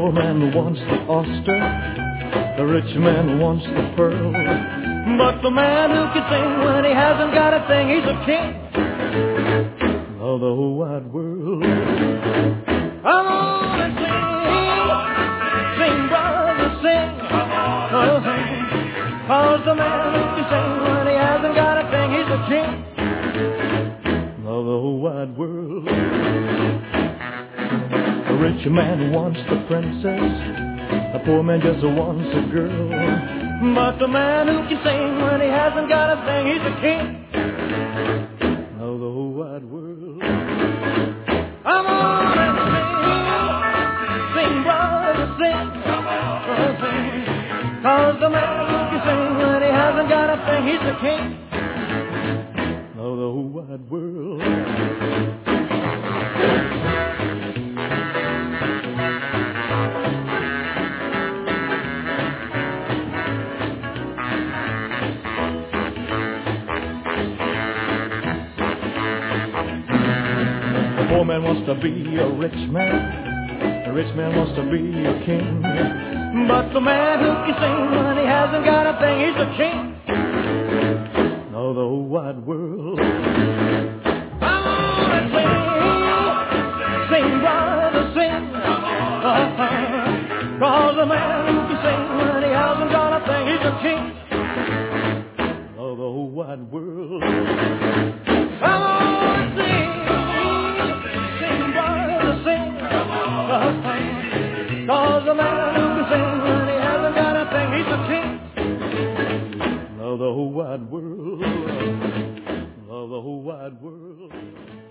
poor man wants the oyster, the rich man wants the pearl. But the man who can sing when he hasn't got a thing, he's a king of the whole wide world. Come on and sing, sing, brother, sing. Oh, sing. 'Cause the man who can sing when he hasn't got a thing, he's a king of the whole wide world. The rich man wants the princess, the poor man just wants a girl. But the man who can sing when he hasn't got a thing, he's a king of the whole wide world. Come on and sing, sing, brother, sing. Oh, sing. 'Cause the man who can sing when he hasn't got a thing, he's the king of the whole wide world. The poor man wants to be a rich man, the rich man wants to be a king. But the man who can sing when he hasn't got a thing, he's the king of the whole wide world. Come on and sing, sing, brother, sing. 'Cause the man who can sing when he hasn't got a thing, he's the king of the whole wide world. Come on and sing, sing, brother, sing. 'Cause the man who can sing when he hasn't got a thing, he's the king of the whole wide world, of the whole wide world.